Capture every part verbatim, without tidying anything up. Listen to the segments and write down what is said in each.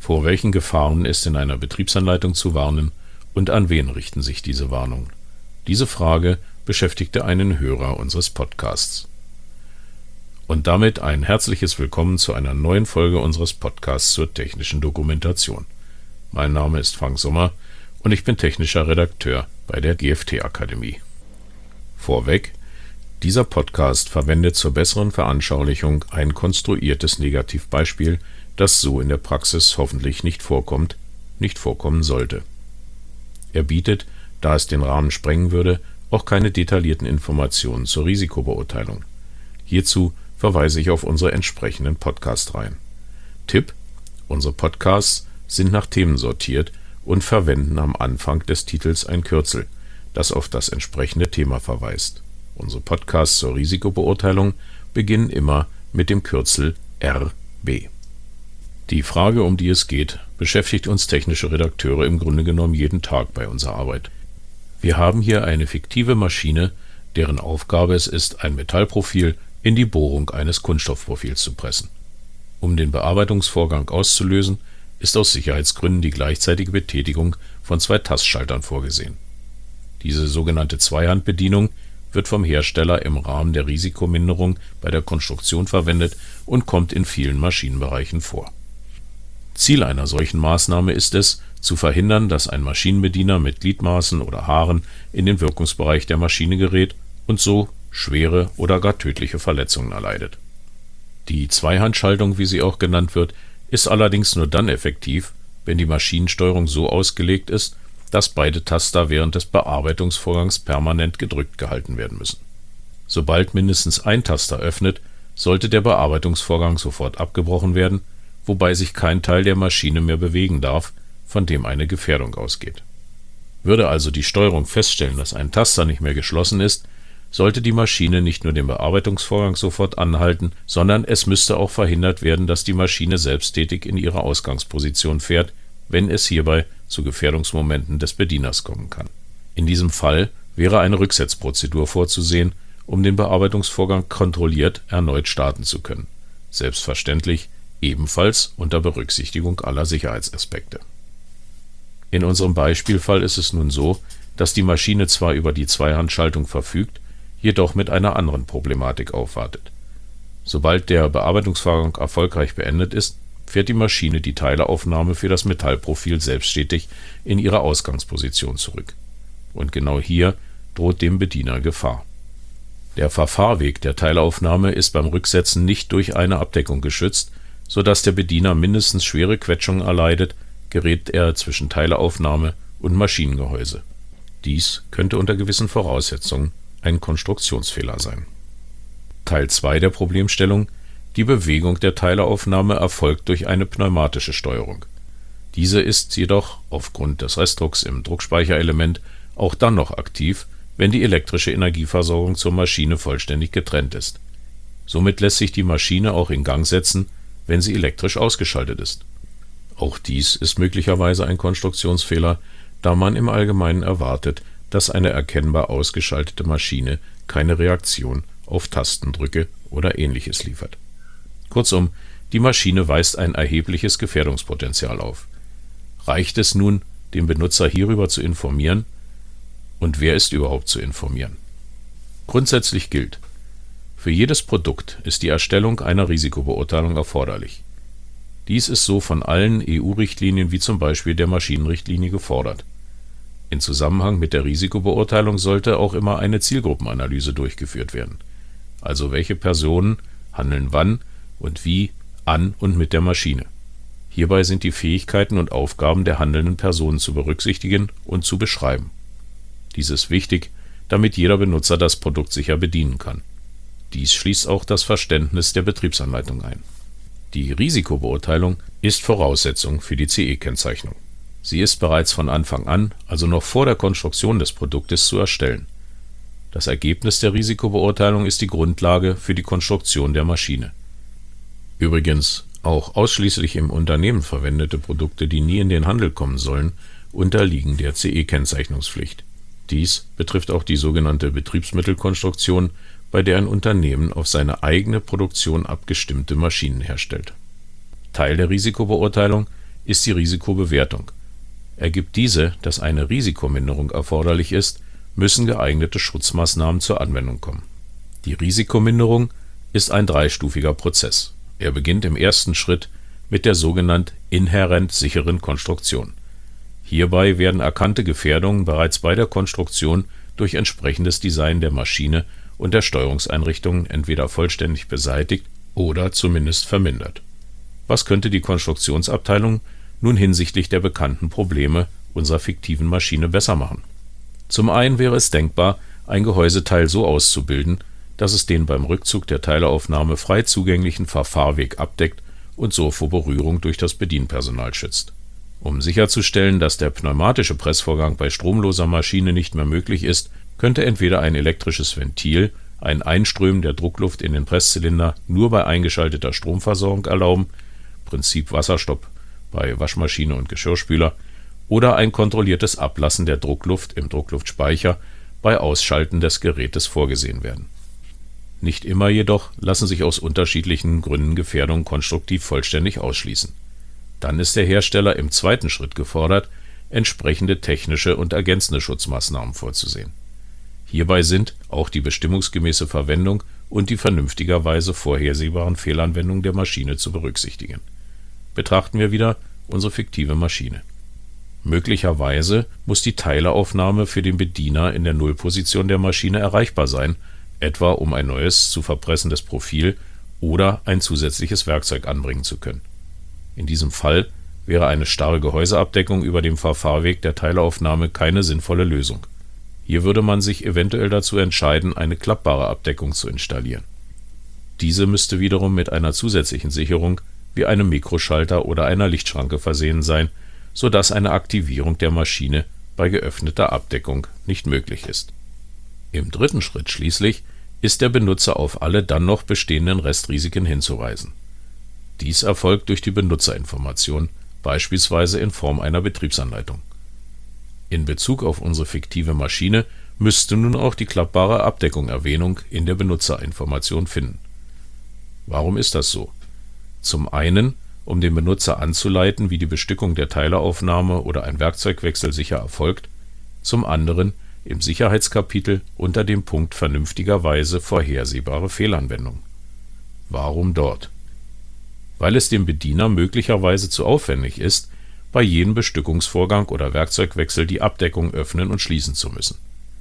Vor welchen Gefahren ist in einer Betriebsanleitung zu warnen und an wen richten sich diese Warnungen? Diese Frage beschäftigte einen Hörer unseres Podcasts. Und damit ein herzliches Willkommen zu einer neuen Folge unseres Podcasts zur technischen Dokumentation. Mein Name ist Frank Sommer und ich bin technischer Redakteur bei der G F T-Akademie. Vorweg: Dieser Podcast verwendet zur besseren Veranschaulichung ein konstruiertes Negativbeispiel, das so in der Praxis hoffentlich nicht vorkommt, nicht vorkommen sollte. Er bietet, da es den Rahmen sprengen würde, auch keine detaillierten Informationen zur Risikobeurteilung. Hierzu verweise ich auf unsere entsprechenden Podcast-Reihen. Tipp: Unsere Podcasts sind nach Themen sortiert und verwenden am Anfang des Titels ein Kürzel, das auf das entsprechende Thema verweist. Unsere Podcasts zur Risikobeurteilung beginnen immer mit dem Kürzel R B. Die Frage, um die es geht, beschäftigt uns technische Redakteure im Grunde genommen jeden Tag bei unserer Arbeit. Wir haben hier eine fiktive Maschine, deren Aufgabe es ist, ein Metallprofil in die Bohrung eines Kunststoffprofils zu pressen. Um den Bearbeitungsvorgang auszulösen, ist aus Sicherheitsgründen die gleichzeitige Betätigung von zwei Tastschaltern vorgesehen. Diese sogenannte Zweihandbedienung wird vom Hersteller im Rahmen der Risikominderung bei der Konstruktion verwendet und kommt in vielen Maschinenbereichen vor. Ziel einer solchen Maßnahme ist es, zu verhindern, dass ein Maschinenbediener mit Gliedmaßen oder Haaren in den Wirkungsbereich der Maschine gerät und so schwere oder gar tödliche Verletzungen erleidet. Die Zweihandschaltung, wie sie auch genannt wird, ist allerdings nur dann effektiv, wenn die Maschinensteuerung so ausgelegt ist, dass beide Taster während des Bearbeitungsvorgangs permanent gedrückt gehalten werden müssen. Sobald mindestens ein Taster öffnet, sollte der Bearbeitungsvorgang sofort abgebrochen werden, wobei sich kein Teil der Maschine mehr bewegen darf, von dem eine Gefährdung ausgeht. Würde also die Steuerung feststellen, dass ein Taster nicht mehr geschlossen ist, sollte die Maschine nicht nur den Bearbeitungsvorgang sofort anhalten, sondern es müsste auch verhindert werden, dass die Maschine selbsttätig in ihre Ausgangsposition fährt, wenn es hierbei zu Gefährdungsmomenten des Bedieners kommen kann. In diesem Fall wäre eine Rücksetzprozedur vorzusehen, um den Bearbeitungsvorgang kontrolliert erneut starten zu können. Selbstverständlich ebenfalls unter Berücksichtigung aller Sicherheitsaspekte. In unserem Beispielfall ist es nun so, dass die Maschine zwar über die Zweihandschaltung verfügt, jedoch mit einer anderen Problematik aufwartet. Sobald der Bearbeitungsvorgang erfolgreich beendet ist, fährt die Maschine die Teileaufnahme für das Metallprofil selbstständig in ihre Ausgangsposition zurück. Und genau hier droht dem Bediener Gefahr. Der Verfahrweg der Teileaufnahme ist beim Rücksetzen nicht durch eine Abdeckung geschützt, sodass der Bediener mindestens schwere Quetschungen erleidet, gerät er zwischen Teileaufnahme und Maschinengehäuse. Dies könnte unter gewissen Voraussetzungen ein Konstruktionsfehler sein. Teil zwei der Problemstellung: Die Bewegung der Teileaufnahme erfolgt durch eine pneumatische Steuerung. Diese ist jedoch aufgrund des Restdrucks im Druckspeicherelement auch dann noch aktiv, wenn die elektrische Energieversorgung zur Maschine vollständig getrennt ist. Somit lässt sich die Maschine auch in Gang setzen, wenn sie elektrisch ausgeschaltet ist. Auch dies ist möglicherweise ein Konstruktionsfehler, da man im Allgemeinen erwartet, dass eine erkennbar ausgeschaltete Maschine keine Reaktion auf Tastendrücke oder Ähnliches liefert. Kurzum, die Maschine weist ein erhebliches Gefährdungspotenzial auf. Reicht es nun, den Benutzer hierüber zu informieren? Und wer ist überhaupt zu informieren? Grundsätzlich gilt: Für jedes Produkt ist die Erstellung einer Risikobeurteilung erforderlich. Dies ist so von allen E U-Richtlinien wie zum Beispiel der Maschinenrichtlinie gefordert. In Zusammenhang mit der Risikobeurteilung sollte auch immer eine Zielgruppenanalyse durchgeführt werden. Also welche Personen handeln wann und wie an und mit der Maschine. Hierbei sind die Fähigkeiten und Aufgaben der handelnden Personen zu berücksichtigen und zu beschreiben. Dies ist wichtig, damit jeder Benutzer das Produkt sicher bedienen kann. Dies schließt auch das Verständnis der Betriebsanleitung ein. Die Risikobeurteilung ist Voraussetzung für die C E-Kennzeichnung. Sie ist bereits von Anfang an, also noch vor der Konstruktion des Produktes, zu erstellen. Das Ergebnis der Risikobeurteilung ist die Grundlage für die Konstruktion der Maschine. Übrigens, auch ausschließlich im Unternehmen verwendete Produkte, die nie in den Handel kommen sollen, unterliegen der C E-Kennzeichnungspflicht. Dies betrifft auch die sogenannte Betriebsmittelkonstruktion, bei der ein Unternehmen auf seine eigene Produktion abgestimmte Maschinen herstellt. Teil der Risikobeurteilung ist die Risikobewertung. Ergibt diese, dass eine Risikominderung erforderlich ist, müssen geeignete Schutzmaßnahmen zur Anwendung kommen. Die Risikominderung ist ein dreistufiger Prozess. Er beginnt im ersten Schritt mit der sogenannten inhärent sicheren Konstruktion. Hierbei werden erkannte Gefährdungen bereits bei der Konstruktion durch entsprechendes Design der Maschine und der Steuerungseinrichtungen entweder vollständig beseitigt oder zumindest vermindert. Was könnte die Konstruktionsabteilung nun hinsichtlich der bekannten Probleme unserer fiktiven Maschine besser machen? Zum einen wäre es denkbar, ein Gehäuseteil so auszubilden, dass es den beim Rückzug der Teileaufnahme frei zugänglichen Verfahrweg abdeckt und so vor Berührung durch das Bedienpersonal schützt. Um sicherzustellen, dass der pneumatische Pressvorgang bei stromloser Maschine nicht mehr möglich ist, könnte entweder ein elektrisches Ventil ein Einströmen der Druckluft in den Presszylinder nur bei eingeschalteter Stromversorgung erlauben, Prinzip Wasserstopp bei Waschmaschine und Geschirrspüler, oder ein kontrolliertes Ablassen der Druckluft im Druckluftspeicher bei Ausschalten des Gerätes vorgesehen werden. Nicht immer jedoch lassen sich aus unterschiedlichen Gründen Gefährdungen konstruktiv vollständig ausschließen. Dann ist der Hersteller im zweiten Schritt gefordert, entsprechende technische und ergänzende Schutzmaßnahmen vorzusehen. Hierbei sind auch die bestimmungsgemäße Verwendung und die vernünftigerweise vorhersehbaren Fehlanwendungen der Maschine zu berücksichtigen. Betrachten wir wieder unsere fiktive Maschine. Möglicherweise muss die Teileaufnahme für den Bediener in der Nullposition der Maschine erreichbar sein, etwa um ein neues zu verpressendes Profil oder ein zusätzliches Werkzeug anbringen zu können. In diesem Fall wäre eine starre Gehäuseabdeckung über dem Verfahrweg der Teileaufnahme keine sinnvolle Lösung. Hier würde man sich eventuell dazu entscheiden, eine klappbare Abdeckung zu installieren. Diese müsste wiederum mit einer zusätzlichen Sicherung wie einem Mikroschalter oder einer Lichtschranke versehen sein, sodass eine Aktivierung der Maschine bei geöffneter Abdeckung nicht möglich ist. Im dritten Schritt schließlich ist der Benutzer auf alle dann noch bestehenden Restrisiken hinzuweisen. Dies erfolgt durch die Benutzerinformation, beispielsweise in Form einer Betriebsanleitung. In Bezug auf unsere fiktive Maschine müsste nun auch die klappbare Abdeckung Erwähnung in der Benutzerinformation finden. Warum ist das so? Zum einen, um den Benutzer anzuleiten, wie die Bestückung der Teileaufnahme oder ein Werkzeugwechsel sicher erfolgt, zum anderen im Sicherheitskapitel unter dem Punkt vernünftigerweise vorhersehbare Fehlanwendung. Warum dort? Weil es dem Bediener möglicherweise zu aufwendig ist, bei jedem Bestückungsvorgang oder Werkzeugwechsel die Abdeckung öffnen und schließen zu müssen.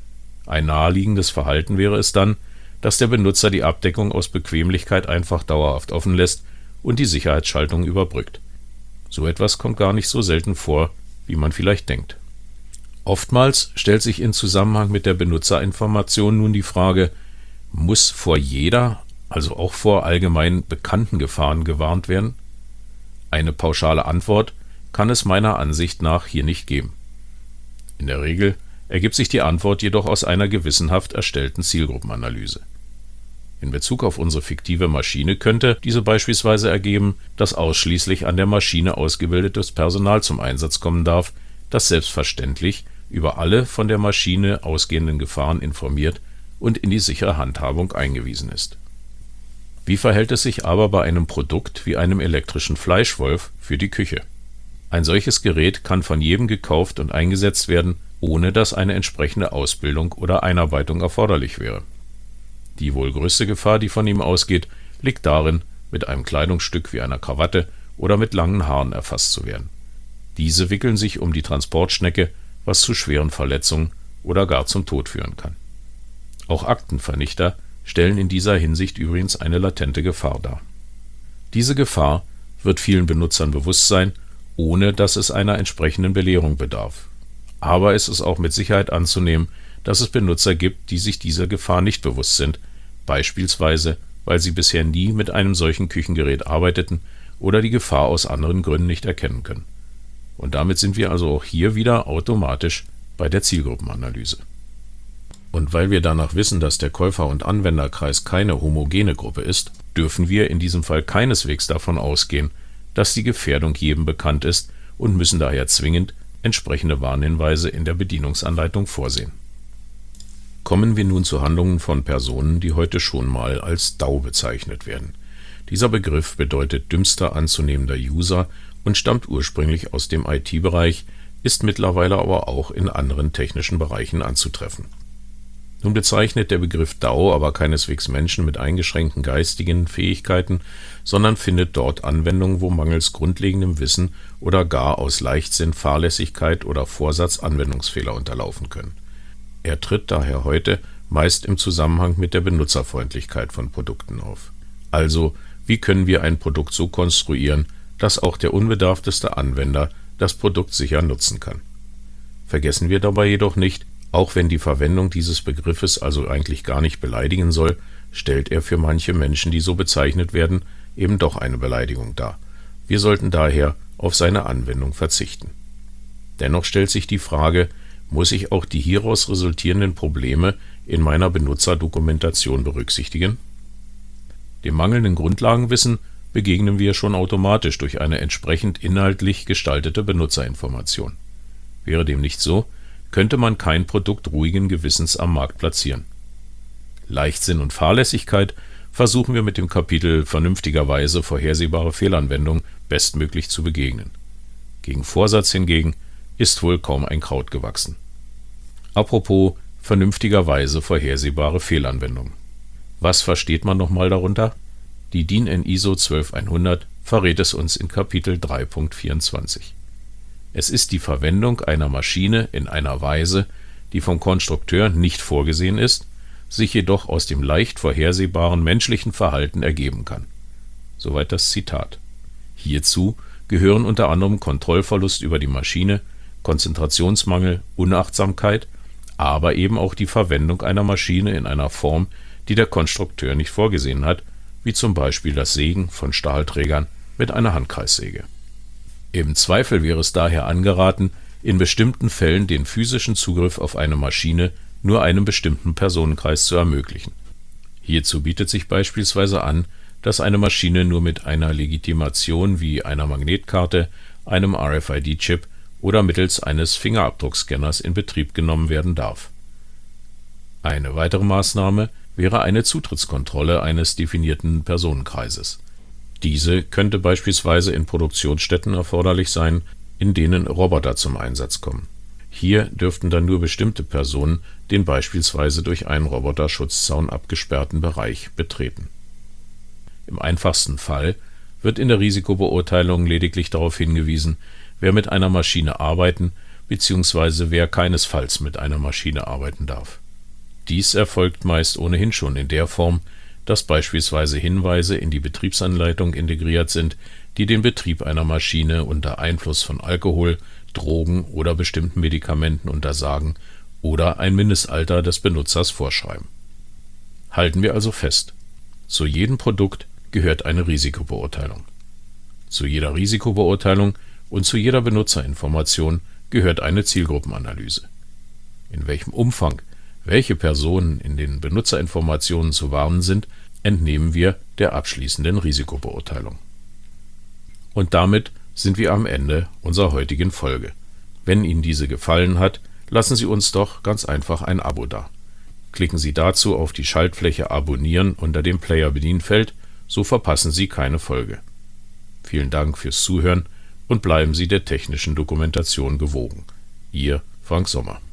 Ein naheliegendes Verhalten wäre es dann, dass der Benutzer die Abdeckung aus Bequemlichkeit einfach dauerhaft offen lässt und die Sicherheitsschaltung überbrückt. So etwas kommt gar nicht so selten vor, wie man vielleicht denkt. Oftmals stellt sich in Zusammenhang mit der Benutzerinformation nun die Frage, muss vor jeder, also auch vor allgemein bekannten Gefahren gewarnt werden? Eine pauschale Antwort kann es meiner Ansicht nach hier nicht geben. In der Regel ergibt sich die Antwort jedoch aus einer gewissenhaft erstellten Zielgruppenanalyse. In Bezug auf unsere fiktive Maschine könnte diese beispielsweise ergeben, dass ausschließlich an der Maschine ausgebildetes Personal zum Einsatz kommen darf, das selbstverständlich über alle von der Maschine ausgehenden Gefahren informiert und in die sichere Handhabung eingewiesen ist. Wie verhält es sich aber bei einem Produkt wie einem elektrischen Fleischwolf für die Küche? Ein solches Gerät kann von jedem gekauft und eingesetzt werden, ohne dass eine entsprechende Ausbildung oder Einarbeitung erforderlich wäre. Die wohl größte Gefahr, die von ihm ausgeht, liegt darin, mit einem Kleidungsstück wie einer Krawatte oder mit langen Haaren erfasst zu werden. Diese wickeln sich um die Transportschnecke, was zu schweren Verletzungen oder gar zum Tod führen kann. Auch Aktenvernichter stellen in dieser Hinsicht übrigens eine latente Gefahr dar. Diese Gefahr wird vielen Benutzern bewusst sein, ohne dass es einer entsprechenden Belehrung bedarf. Aber es ist auch mit Sicherheit anzunehmen, dass es Benutzer gibt, die sich dieser Gefahr nicht bewusst sind, beispielsweise weil sie bisher nie mit einem solchen Küchengerät arbeiteten oder die Gefahr aus anderen Gründen nicht erkennen können. Und damit sind wir also auch hier wieder automatisch bei der Zielgruppenanalyse. Und weil wir danach wissen, dass der Käufer- und Anwenderkreis keine homogene Gruppe ist, dürfen wir in diesem Fall keineswegs davon ausgehen, dass die Gefährdung jedem bekannt ist und müssen daher zwingend entsprechende Warnhinweise in der Bedienungsanleitung vorsehen. Kommen wir nun zu Handlungen von Personen, die heute schon mal als D A U bezeichnet werden. Dieser Begriff bedeutet dümmster anzunehmender User und stammt ursprünglich aus dem I T-Bereich, ist mittlerweile aber auch in anderen technischen Bereichen anzutreffen. Nun bezeichnet der Begriff D A O aber keineswegs Menschen mit eingeschränkten geistigen Fähigkeiten, sondern findet dort Anwendung, wo mangels grundlegendem Wissen oder gar aus Leichtsinn, Fahrlässigkeit oder Vorsatz Anwendungsfehler unterlaufen können. Er tritt daher heute meist im Zusammenhang mit der Benutzerfreundlichkeit von Produkten auf. Also, wie können wir ein Produkt so konstruieren, dass auch der unbedarfteste Anwender das Produkt sicher nutzen kann? Vergessen wir dabei jedoch nicht, auch wenn die Verwendung dieses Begriffes also eigentlich gar nicht beleidigen soll, stellt er für manche Menschen, die so bezeichnet werden, eben doch eine Beleidigung dar. Wir sollten daher auf seine Anwendung verzichten. Dennoch stellt sich die Frage, muss ich auch die hieraus resultierenden Probleme in meiner Benutzerdokumentation berücksichtigen? Dem mangelnden Grundlagenwissen begegnen wir schon automatisch durch eine entsprechend inhaltlich gestaltete Benutzerinformation. Wäre dem nicht so, könnte man kein Produkt ruhigen Gewissens am Markt platzieren. Leichtsinn und Fahrlässigkeit versuchen wir mit dem Kapitel vernünftigerweise vorhersehbare Fehlanwendung bestmöglich zu begegnen. Gegen Vorsatz hingegen ist wohl kaum ein Kraut gewachsen. Apropos vernünftigerweise vorhersehbare Fehlanwendung. Was versteht man nochmal darunter? Die D I N I S O zwölf hundert verrät es uns in Kapitel drei Punkt vierundzwanzig. Es ist die Verwendung einer Maschine in einer Weise, die vom Konstrukteur nicht vorgesehen ist, sich jedoch aus dem leicht vorhersehbaren menschlichen Verhalten ergeben kann. Soweit das Zitat. Hierzu gehören unter anderem Kontrollverlust über die Maschine, Konzentrationsmangel, Unachtsamkeit, aber eben auch die Verwendung einer Maschine in einer Form, die der Konstrukteur nicht vorgesehen hat, wie zum Beispiel das Sägen von Stahlträgern mit einer Handkreissäge. Im Zweifel wäre es daher angeraten, in bestimmten Fällen den physischen Zugriff auf eine Maschine nur einem bestimmten Personenkreis zu ermöglichen. Hierzu bietet sich beispielsweise an, dass eine Maschine nur mit einer Legitimation wie einer Magnetkarte, einem R F I D-Chip oder mittels eines Fingerabdruckscanners in Betrieb genommen werden darf. Eine weitere Maßnahme wäre eine Zutrittskontrolle eines definierten Personenkreises. Diese könnte beispielsweise in Produktionsstätten erforderlich sein, in denen Roboter zum Einsatz kommen. Hier dürften dann nur bestimmte Personen den beispielsweise durch einen Roboterschutzzaun abgesperrten Bereich betreten. Im einfachsten Fall wird in der Risikobeurteilung lediglich darauf hingewiesen, wer mit einer Maschine arbeiten bzw. wer keinesfalls mit einer Maschine arbeiten darf. Dies erfolgt meist ohnehin schon in der Form, dass beispielsweise Hinweise in die Betriebsanleitung integriert sind, die den Betrieb einer Maschine unter Einfluss von Alkohol, Drogen oder bestimmten Medikamenten untersagen oder ein Mindestalter des Benutzers vorschreiben. Halten wir also fest: Zu jedem Produkt gehört eine Risikobeurteilung. Zu jeder Risikobeurteilung und zu jeder Benutzerinformation gehört eine Zielgruppenanalyse. In welchem Umfang welche Personen in den Benutzerinformationen zu warnen sind, entnehmen wir der abschließenden Risikobeurteilung. Und damit sind wir am Ende unserer heutigen Folge. Wenn Ihnen diese gefallen hat, lassen Sie uns doch ganz einfach ein Abo da. Klicken Sie dazu auf die Schaltfläche Abonnieren unter dem Player-Bedienfeld, so verpassen Sie keine Folge. Vielen Dank fürs Zuhören und bleiben Sie der technischen Dokumentation gewogen. Ihr Frank Sommer.